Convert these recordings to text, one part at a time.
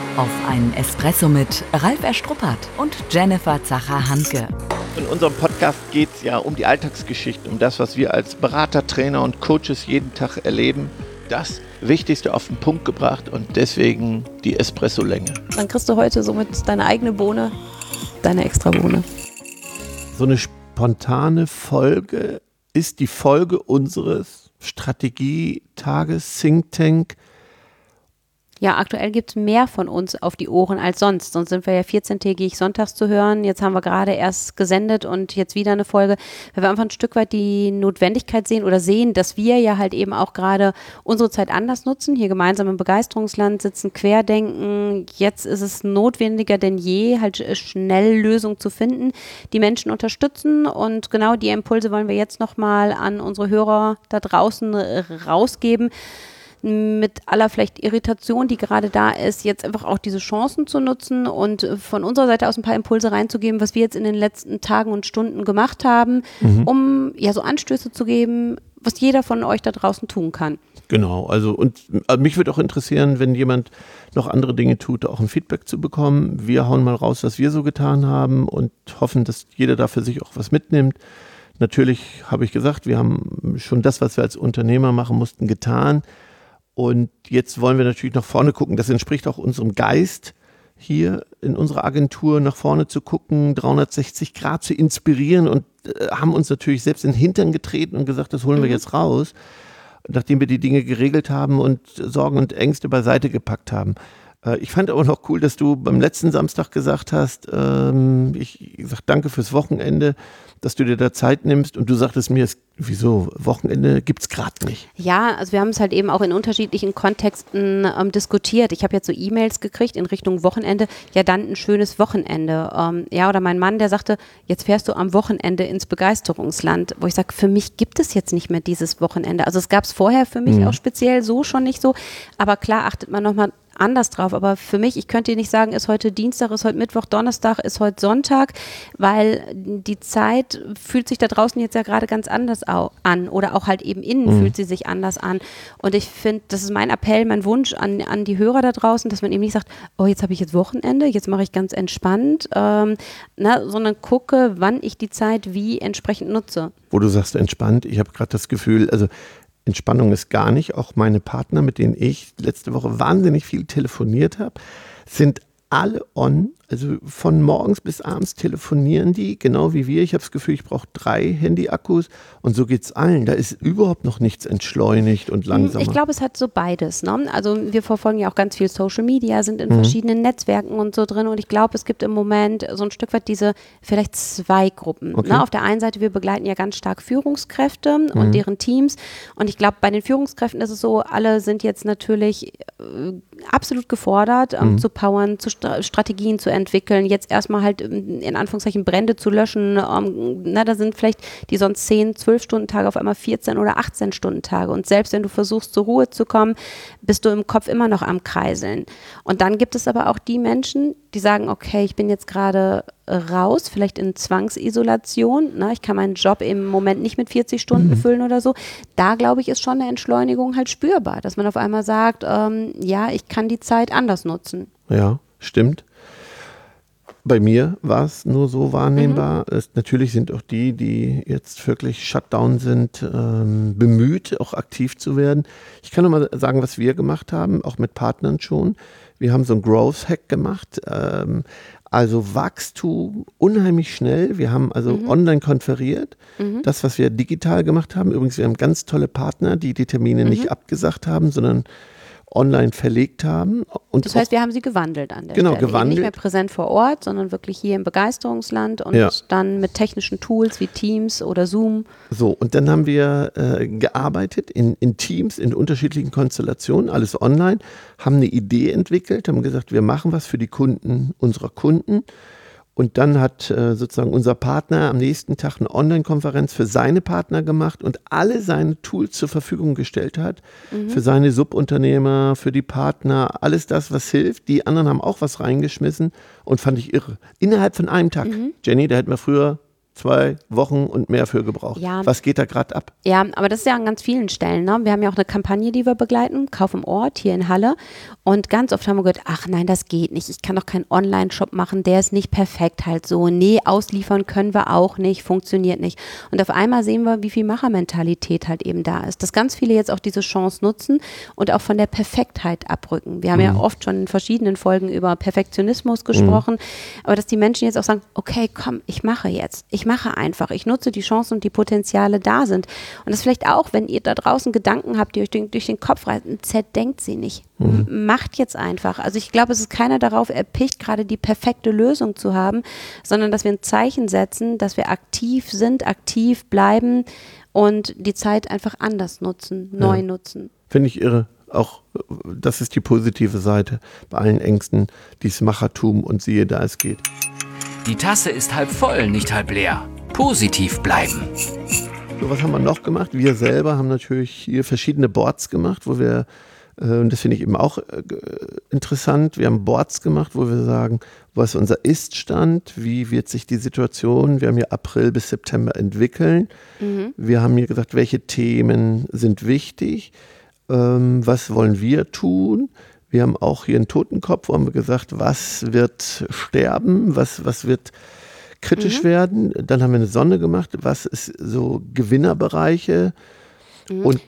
Auf einen Espresso mit Ralf Erstruppert und Jennifer Zacher-Hanke. In unserem Podcast geht es ja um die Alltagsgeschichten, um das, was wir als Berater, Trainer und Coaches jeden Tag erleben. Das Wichtigste auf den Punkt gebracht und deswegen die Espresso-Länge. Dann kriegst du heute somit deine eigene Bohne, deine Extrabohne. So eine spontane Folge ist die Folge unseres Strategietages Think Tank. Ja, aktuell gibt es mehr von uns auf die Ohren als sonst. Sonst sind wir ja 14-tägig sonntags zu hören. Jetzt haben wir gerade erst gesendet und jetzt wieder eine Folge, weil wir einfach ein Stück weit die Notwendigkeit sehen oder sehen, dass wir ja halt eben auch gerade unsere Zeit anders nutzen, hier gemeinsam im Begeisterungsland sitzen, querdenken. Jetzt ist es notwendiger denn je, halt schnell Lösungen zu finden, die Menschen unterstützen, und genau die Impulse wollen wir jetzt nochmal an unsere Hörer da draußen rausgeben. Mit aller vielleicht Irritation, die gerade da ist, jetzt einfach auch diese Chancen zu nutzen und von unserer Seite aus ein paar Impulse reinzugeben, was wir jetzt in den letzten Tagen und Stunden gemacht haben, um ja so Anstöße zu geben, was jeder von euch da draußen tun kann. Genau, also mich würde auch interessieren, wenn jemand noch andere Dinge tut, auch ein Feedback zu bekommen. Wir hauen mal raus, was wir so getan haben und hoffen, dass jeder da für sich auch was mitnimmt. Natürlich habe ich gesagt, wir haben schon das, was wir als Unternehmer machen mussten, getan. Und jetzt wollen wir natürlich nach vorne gucken. Das entspricht auch unserem Geist, hier in unserer Agentur nach vorne zu gucken, 360 Grad zu inspirieren, und haben uns natürlich selbst in den Hintern getreten und gesagt, das holen wir jetzt raus, nachdem wir die Dinge geregelt haben und Sorgen und Ängste beiseite gepackt haben. Ich fand aber noch cool, dass du beim letzten Samstag gesagt hast, ich sag danke fürs Wochenende, dass du dir da Zeit nimmst, und du sagtest mir, wieso, Wochenende gibt's gerade nicht. Ja, also wir haben es halt eben auch in unterschiedlichen Kontexten diskutiert. Ich habe jetzt so E-Mails gekriegt in Richtung Wochenende, ja dann ein schönes Wochenende. Oder mein Mann, der sagte, jetzt fährst du am Wochenende ins Begeisterungsland, wo ich sage, für mich gibt es jetzt nicht mehr dieses Wochenende. Also es gab es vorher für mich auch speziell so schon nicht so, aber klar achtet man nochmal anders drauf, aber für mich, ich könnte dir nicht sagen, ist heute Dienstag, ist heute Mittwoch, Donnerstag, ist heute Sonntag, weil die Zeit fühlt sich da draußen jetzt ja gerade ganz anders an, oder auch halt eben innen fühlt sie sich anders an, und ich finde, das ist mein Appell, mein Wunsch an die Hörer da draußen, dass man eben nicht sagt, oh, jetzt habe ich jetzt Wochenende, jetzt mache ich ganz entspannt, sondern gucke, wann ich die Zeit wie entsprechend nutze. Wo du sagst entspannt, ich habe gerade das Gefühl, also Entspannung ist gar nicht. Auch meine Partner, mit denen ich letzte Woche wahnsinnig viel telefoniert habe, sind alle on. Also von morgens bis abends telefonieren die, genau wie wir. Ich habe das Gefühl, ich brauche 3 Handy-Akkus, und so geht es allen. Da ist überhaupt noch nichts entschleunigt und langsamer. Ich glaube, es hat so beides. Ne? Also wir verfolgen ja auch ganz viel Social Media, sind in verschiedenen Netzwerken und so drin, und ich glaube, es gibt im Moment so ein Stück weit diese vielleicht 2 Gruppen. Okay. Ne? Auf der einen Seite, wir begleiten ja ganz stark Führungskräfte und deren Teams, und ich glaube, bei den Führungskräften ist es so, alle sind jetzt natürlich absolut gefordert, zu powern, zu Strategien zu entwickeln, jetzt erstmal halt in Anführungszeichen Brände zu löschen. Da sind vielleicht die sonst 10, 12 Stunden Tage auf einmal 14 oder 18 Stunden Tage, und selbst wenn du versuchst, zur Ruhe zu kommen, bist du im Kopf immer noch am Kreiseln. Und dann gibt es aber auch die Menschen, die sagen, okay, ich bin jetzt gerade raus, vielleicht in Zwangsisolation, ich kann meinen Job im Moment nicht mit 40 Stunden füllen oder so. Da, glaube ich, ist schon eine Entschleunigung halt spürbar, dass man auf einmal sagt, ich kann die Zeit anders nutzen. Ja, stimmt. Bei mir war es nur so wahrnehmbar. Natürlich sind auch die jetzt wirklich Shutdown sind, bemüht, auch aktiv zu werden. Ich kann noch mal sagen, was wir gemacht haben, auch mit Partnern schon. Wir haben so einen Growth-Hack gemacht. Also Wachstum unheimlich schnell. Wir haben also online konferiert. Das, was wir digital gemacht haben. Übrigens, wir haben ganz tolle Partner, die Termine nicht abgesagt haben, sondern online verlegt haben. Und das heißt, wir haben sie gewandelt an der Stelle. Gewandelt. Nicht mehr präsent vor Ort, sondern wirklich hier im Begeisterungsland, und dann mit technischen Tools wie Teams oder Zoom. So, und dann haben wir gearbeitet in Teams, in unterschiedlichen Konstellationen, alles online, haben eine Idee entwickelt, haben gesagt, wir machen was für die Kunden unserer Kunden. Und dann hat sozusagen unser Partner am nächsten Tag eine Online-Konferenz für seine Partner gemacht und alle seine Tools zur Verfügung gestellt hat. Für seine Subunternehmer, für die Partner, alles das, was hilft. Die anderen haben auch was reingeschmissen und fand ich irre. Innerhalb von einem Tag. Jenny, da hätten wir früher 2 Wochen und mehr für gebraucht. Ja. Was geht da gerade ab? Ja, aber das ist ja an ganz vielen Stellen. Ne? Wir haben ja auch eine Kampagne, die wir begleiten, Kauf im Ort, hier in Halle. Und ganz oft haben wir gehört, ach nein, das geht nicht. Ich kann doch keinen Online-Shop machen, der ist nicht perfekt halt so. Nee, ausliefern können wir auch nicht, funktioniert nicht. Und auf einmal sehen wir, wie viel Machermentalität halt eben da ist. Dass ganz viele jetzt auch diese Chance nutzen und auch von der Perfektheit abrücken. Wir haben ja oft schon in verschiedenen Folgen über Perfektionismus gesprochen, aber dass die Menschen jetzt auch sagen, okay, komm, ich mache jetzt. Ich mache einfach. Ich nutze die Chancen und die Potenziale da sind. Und das vielleicht auch, wenn ihr da draußen Gedanken habt, die euch durch den Kopf reisen, zerdenkt sie nicht. Macht jetzt einfach. Also ich glaube, es ist keiner darauf erpicht, gerade die perfekte Lösung zu haben, sondern dass wir ein Zeichen setzen, dass wir aktiv sind, aktiv bleiben und die Zeit einfach anders nutzen, neu nutzen. Finde ich irre. Auch das ist die positive Seite bei allen Ängsten, dieses Machertum und siehe da, es geht. Die Tasse ist halb voll, nicht halb leer. Positiv bleiben. So, was haben wir noch gemacht? Wir selber haben natürlich hier verschiedene Boards gemacht, wo wir, und das finde ich eben auch interessant, wir haben Boards gemacht, wo wir sagen, was ist unser Ist-Stand, wie wird sich die Situation, wir haben hier April bis September entwickeln. Wir haben hier gesagt, welche Themen sind wichtig, was wollen wir tun. Wir haben auch hier einen Totenkopf, wo haben wir gesagt, was wird sterben, was wird kritisch werden. Dann haben wir eine Sonde gemacht, was ist so Gewinnerbereiche und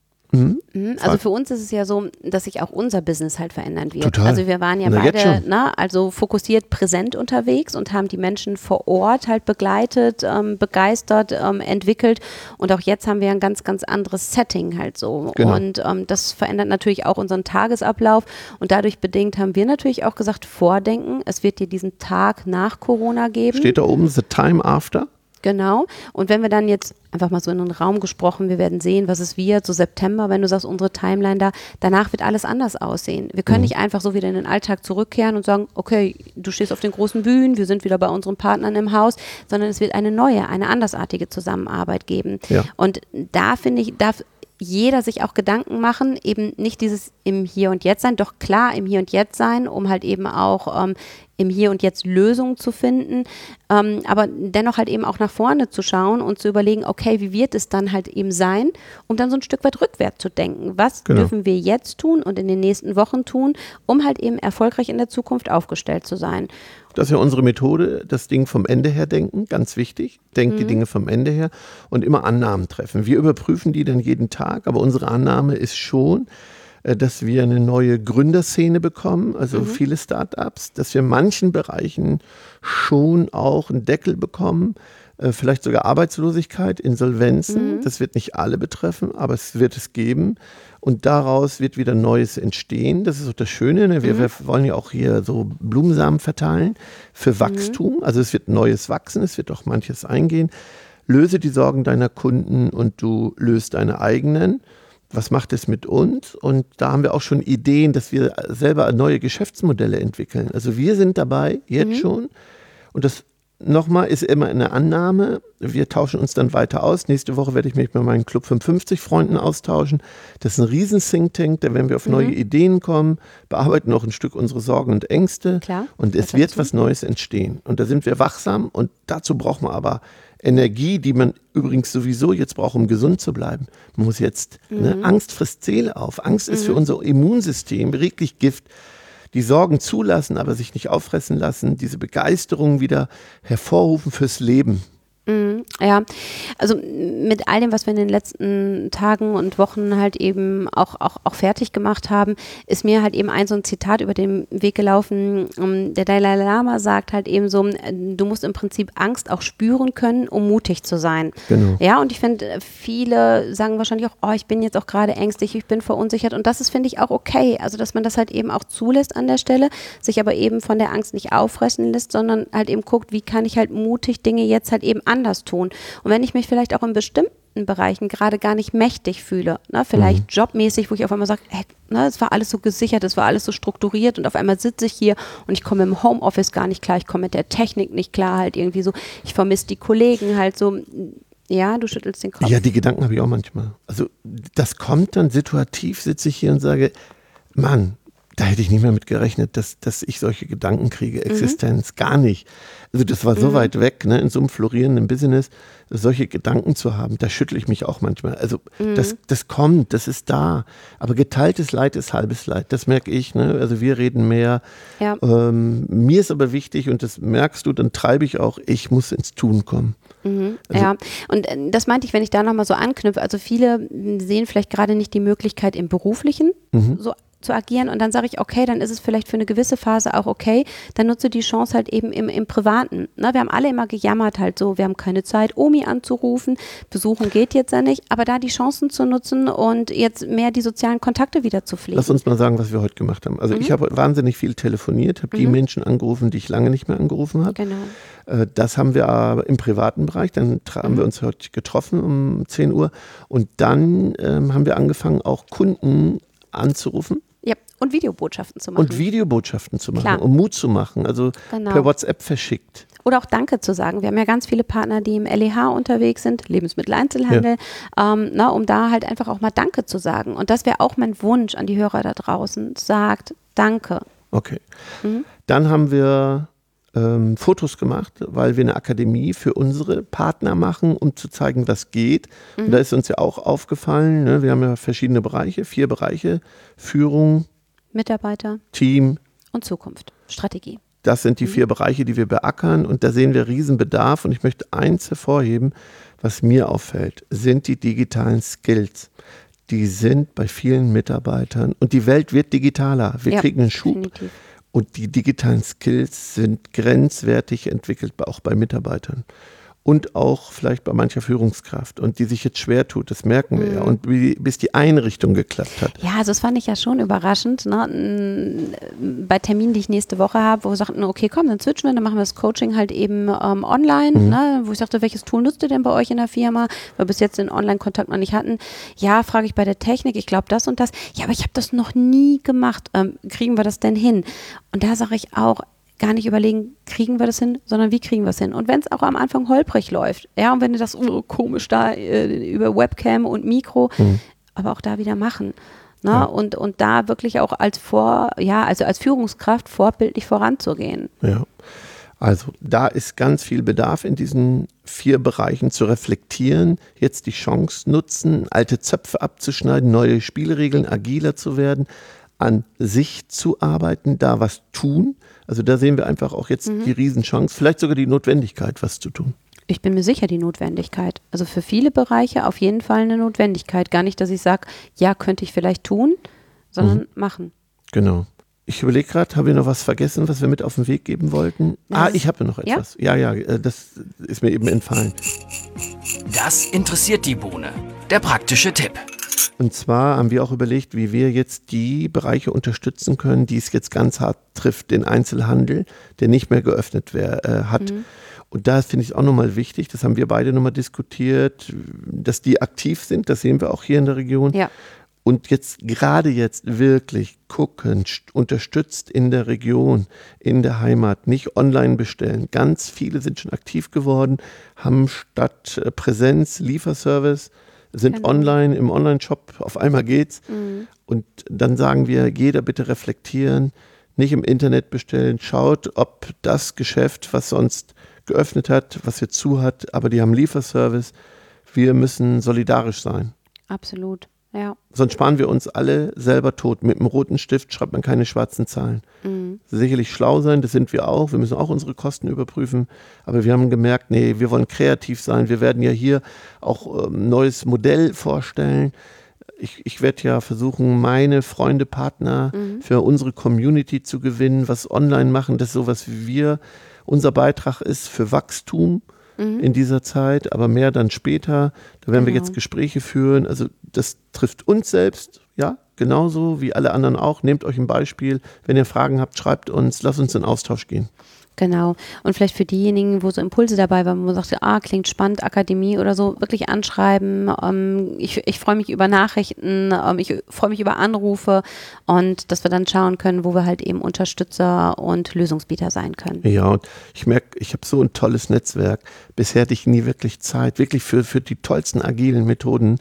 Also für uns ist es ja so, dass sich auch unser Business halt verändern wird. Total. Also wir waren ja beide, also fokussiert präsent unterwegs und haben die Menschen vor Ort halt begleitet, begeistert, entwickelt und auch jetzt haben wir ein ganz, ganz anderes Setting halt so. Genau. Und das verändert natürlich auch unseren Tagesablauf und dadurch bedingt haben wir natürlich auch gesagt, vordenken, es wird dir diesen Tag nach Corona geben. Steht da oben, the time after? Genau. Und wenn wir dann jetzt einfach mal so in den Raum gesprochen, wir werden sehen, was es wird, so September, wenn du sagst, unsere Timeline da, danach wird alles anders aussehen. Wir können nicht einfach so wieder in den Alltag zurückkehren und sagen, okay, du stehst auf den großen Bühnen, wir sind wieder bei unseren Partnern im Haus, sondern es wird eine neue, eine andersartige Zusammenarbeit geben. Ja. Und da finde ich, darf jeder sich auch Gedanken machen, eben nicht dieses im Hier und Jetzt sein, doch klar im Hier und Jetzt sein, um halt eben auch im Hier und Jetzt Lösungen zu finden, aber dennoch halt eben auch nach vorne zu schauen und zu überlegen, okay, wie wird es dann halt eben sein, um dann so ein Stück weit rückwärts zu denken. Was dürfen wir jetzt tun und in den nächsten Wochen tun, um halt eben erfolgreich in der Zukunft aufgestellt zu sein. Das ist ja unsere Methode, das Ding vom Ende her denken, ganz wichtig. Denkt die Dinge vom Ende her und immer Annahmen treffen. Wir überprüfen die dann jeden Tag, aber unsere Annahme ist schon, dass wir eine neue Gründerszene bekommen, also viele Start-ups, dass wir in manchen Bereichen schon auch einen Deckel bekommen, vielleicht sogar Arbeitslosigkeit, Insolvenzen. Das wird nicht alle betreffen, aber es wird es geben. Und daraus wird wieder Neues entstehen. Das ist auch das Schöne. Ne? Wir wollen ja auch hier so Blumensamen verteilen für Wachstum. Also es wird Neues wachsen, es wird auch manches eingehen. Löse die Sorgen deiner Kunden und du löst deine eigenen. Was macht es mit uns? Und da haben wir auch schon Ideen, dass wir selber neue Geschäftsmodelle entwickeln. Also wir sind dabei, jetzt schon. Und das nochmal ist immer eine Annahme. Wir tauschen uns dann weiter aus. Nächste Woche werde ich mich mit meinen Club 55 Freunden austauschen. Das ist ein riesen Think Tank, da werden wir auf neue Ideen kommen, bearbeiten noch ein Stück unsere Sorgen und Ängste. Klar, und es wird was Neues entstehen. Und da sind wir wachsam und dazu braucht man aber Energie, die man übrigens sowieso jetzt braucht, um gesund zu bleiben. Man muss jetzt, Angst frisst Seele auf. Angst ist für unser Immunsystem wirklich Gift. Die Sorgen zulassen, aber sich nicht auffressen lassen, diese Begeisterung wieder hervorrufen fürs Leben. Ja, also mit all dem, was wir in den letzten Tagen und Wochen halt eben auch fertig gemacht haben, ist mir halt eben so ein Zitat über den Weg gelaufen. Der Dalai Lama sagt halt eben so, du musst im Prinzip Angst auch spüren können, um mutig zu sein. Genau. Ja, und ich finde, viele sagen wahrscheinlich auch, oh, ich bin jetzt auch gerade ängstlich, ich bin verunsichert und das ist, finde ich, auch okay. Also, dass man das halt eben auch zulässt an der Stelle, sich aber eben von der Angst nicht auffressen lässt, sondern halt eben guckt, wie kann ich halt mutig Dinge jetzt halt eben anders tun. Und wenn ich mich vielleicht auch in bestimmten Bereichen gerade gar nicht mächtig fühle, ne, vielleicht jobmäßig, wo ich auf einmal sage, es war alles so gesichert, es war alles so strukturiert und auf einmal sitze ich hier und ich komme im Homeoffice gar nicht klar, ich komme mit der Technik nicht klar, halt irgendwie so, ich vermisse die Kollegen halt so. Ja, du schüttelst den Kopf. Ja, die Gedanken habe ich auch manchmal. Also das kommt dann situativ, sitze ich hier und sage, Mann, da hätte ich nicht mehr mit gerechnet, dass ich solche Gedanken kriege, Existenz, gar nicht. Also das war so weit weg, ne, in so einem florierenden Business, solche Gedanken zu haben, da schüttle ich mich auch manchmal. Also das kommt, das ist da. Aber geteiltes Leid ist halbes Leid, das merke ich. Ne? Also wir reden mehr. Ja. Mir ist aber wichtig, und das merkst du, dann treibe ich auch, ich muss ins Tun kommen. Also, ja, und das meinte ich, wenn ich da nochmal so anknüpfe, also viele sehen vielleicht gerade nicht die Möglichkeit im Beruflichen so zu agieren, und dann sage ich, okay, dann ist es vielleicht für eine gewisse Phase auch okay, dann nutze die Chance halt eben im Privaten. Ne? Wir haben alle immer gejammert halt so, wir haben keine Zeit, Omi anzurufen, besuchen geht jetzt ja nicht, aber da die Chancen zu nutzen und jetzt mehr die sozialen Kontakte wieder zu pflegen. Lass uns mal sagen, was wir heute gemacht haben. Also ich habe wahnsinnig viel telefoniert, habe die Menschen angerufen, die ich lange nicht mehr angerufen habe. Genau. Das haben wir aber im privaten Bereich, dann haben wir uns heute getroffen um 10 Uhr und dann haben wir angefangen, auch Kunden anzurufen. Ja, und Videobotschaften zu machen. Klar. Und Mut zu machen, also per WhatsApp verschickt. Oder auch Danke zu sagen. Wir haben ja ganz viele Partner, die im LEH unterwegs sind, Lebensmitteleinzelhandel, um da halt einfach auch mal Danke zu sagen. Und das wäre auch mein Wunsch an die Hörer da draußen, sagt Danke. Okay. Dann haben wir Fotos gemacht, weil wir eine Akademie für unsere Partner machen, um zu zeigen, was geht. Und da ist uns ja auch aufgefallen, ne, wir haben ja verschiedene Bereiche, 4 Bereiche, Führung, Mitarbeiter, Team und Zukunft, Strategie. Das sind die 4 Bereiche, die wir beackern, und da sehen wir Riesenbedarf, und ich möchte eins hervorheben, was mir auffällt, sind die digitalen Skills. Die sind bei vielen Mitarbeitern, und die Welt wird digitaler. Wir kriegen einen Schub. Definitiv. Und die digitalen Skills sind grenzwertig entwickelt, auch bei Mitarbeitern. Und auch vielleicht bei mancher Führungskraft. Und die sich jetzt schwer tut, das merken wir ja. Und bis die Einrichtung geklappt hat. Ja, also das fand ich ja schon überraschend. Ne? Bei Terminen, die ich nächste Woche habe, wo wir sagten, okay, komm, dann switchen wir, dann machen wir das Coaching halt eben online. Ne? Wo ich sagte, welches Tool nutzt ihr denn bei euch in der Firma? Weil wir bis jetzt den Online-Kontakt noch nicht hatten. Ja, frage ich bei der Technik, ich glaube das und das. Ja, aber ich habe das noch nie gemacht. Kriegen wir das denn hin? Und da sage ich auch, gar nicht überlegen, kriegen wir das hin, sondern wie kriegen wir es hin? Und wenn es auch am Anfang holprig läuft, ja, und wenn du das komisch da über Webcam und Mikro, aber auch da wieder machen. Ne? Ja. Und da wirklich auch als Führungskraft vorbildlich voranzugehen. Ja, also da ist ganz viel Bedarf in diesen 4 Bereichen zu reflektieren, jetzt die Chance nutzen, alte Zöpfe abzuschneiden, neue Spielregeln, agiler zu werden, an sich zu arbeiten, da was tun. Also da sehen wir einfach auch jetzt die Riesenchance, vielleicht sogar die Notwendigkeit, was zu tun. Ich bin mir sicher, die Notwendigkeit. Also für viele Bereiche auf jeden Fall eine Notwendigkeit. Gar nicht, dass ich sage, ja, könnte ich vielleicht tun, sondern machen. Genau. Ich überlege gerade, habe ich noch was vergessen, was wir mit auf den Weg geben wollten? Ich habe noch etwas. Ja, das ist mir eben entfallen. Das interessiert die Bohne. Der praktische Tipp. Und zwar haben wir auch überlegt, wie wir jetzt die Bereiche unterstützen können, die es jetzt ganz hart trifft, den Einzelhandel, der nicht mehr geöffnet hat. Und da finde ich es auch nochmal wichtig, das haben wir beide nochmal diskutiert, dass die aktiv sind, das sehen wir auch hier in der Region. Ja. Und gerade jetzt wirklich gucken, unterstützt in der Region, in der Heimat, nicht online bestellen. Ganz viele sind schon aktiv geworden, haben statt Präsenz Lieferservice, sind online, im Online-Shop, auf einmal geht's. Und dann sagen wir, jeder bitte reflektieren, nicht im Internet bestellen, schaut, ob das Geschäft, was sonst geöffnet hat, was jetzt zu hat, aber die haben Lieferservice, wir müssen solidarisch sein. Absolut, ja. Sonst sparen wir uns alle selber tot. Mit einem roten Stift schreibt man keine schwarzen Zahlen. Sicherlich schlau sein, das sind wir auch. Wir müssen auch unsere Kosten überprüfen. Aber wir haben gemerkt, nee, wir wollen kreativ sein. Wir werden ja hier auch ein neues Modell vorstellen. Ich werde ja versuchen, meine Freunde, Partner für unsere Community zu gewinnen, was online machen. Das ist sowas wie unser Beitrag ist für Wachstum in dieser Zeit, aber mehr dann später. Da werden wir jetzt Gespräche führen. Also das trifft uns selbst, ja, genauso wie alle anderen auch. Nehmt euch ein Beispiel. Wenn ihr Fragen habt, schreibt uns, lasst uns in Austausch gehen. Genau. Und vielleicht für diejenigen, wo so Impulse dabei waren, wo man sagt, klingt spannend, Akademie oder so, wirklich anschreiben. Ich freue mich über Nachrichten, ich freue mich über Anrufe und dass wir dann schauen können, wo wir halt eben Unterstützer und Lösungsbieter sein können. Ja, und ich merke, ich habe so ein tolles Netzwerk. Bisher hatte ich nie wirklich Zeit, wirklich für die tollsten agilen Methoden.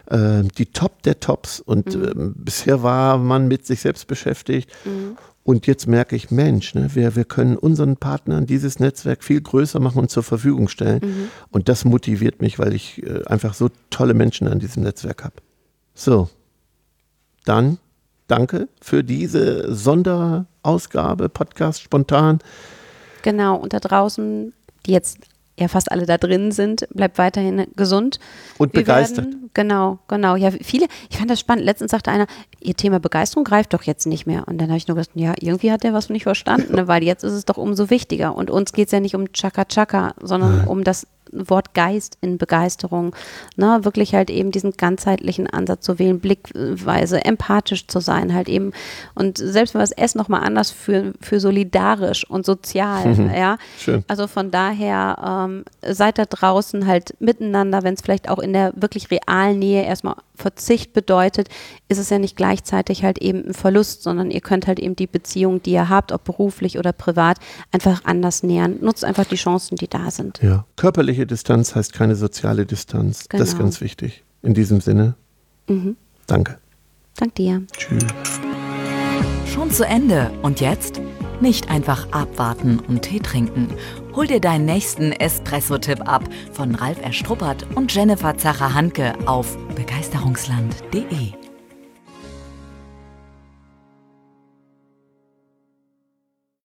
die Top der Tops. Und bisher war man mit sich selbst beschäftigt. Und jetzt merke ich, Mensch, ne, wir können unseren Partnern dieses Netzwerk viel größer machen und zur Verfügung stellen. Und das motiviert mich, weil ich einfach so tolle Menschen an diesem Netzwerk habe. So, dann danke für diese Sonderausgabe, Podcast spontan. Genau, und da draußen, die jetzt ja fast alle da drin sind, bleibt weiterhin gesund. Und begeistert. Genau. Ja, viele, ich fand das spannend. Letztens sagte einer, ihr Thema Begeisterung greift doch jetzt nicht mehr. Und dann habe ich nur gedacht, ja, irgendwie hat der was nicht verstanden, ne? Weil jetzt ist es doch umso wichtiger. Und uns geht es ja nicht um Chaka-Chaka, sondern um das Wort Geist in Begeisterung, ne, wirklich halt eben diesen ganzheitlichen Ansatz zu wählen, Blickweise, empathisch zu sein halt eben und selbst wenn wir das S nochmal anders für solidarisch und sozial, ja, Schön. Also von daher seid da draußen halt miteinander, wenn es vielleicht auch in der wirklich realen Nähe erstmal Verzicht bedeutet, ist es ja nicht gleichzeitig halt eben ein Verlust, sondern ihr könnt halt eben die Beziehung, die ihr habt, ob beruflich oder privat, einfach anders nähern. Nutzt einfach die Chancen, die da sind. Ja, körperliche Distanz heißt keine soziale Distanz. Genau. Das ist ganz wichtig. In diesem Sinne, danke. Dank dir. Tschüss. Schon zu Ende. Und jetzt? Nicht einfach abwarten und Tee trinken. Hol dir deinen nächsten Espresso-Tipp ab von Ralf Erstruppert und Jennifer Zacher-Hanke auf begeisterungsland.de.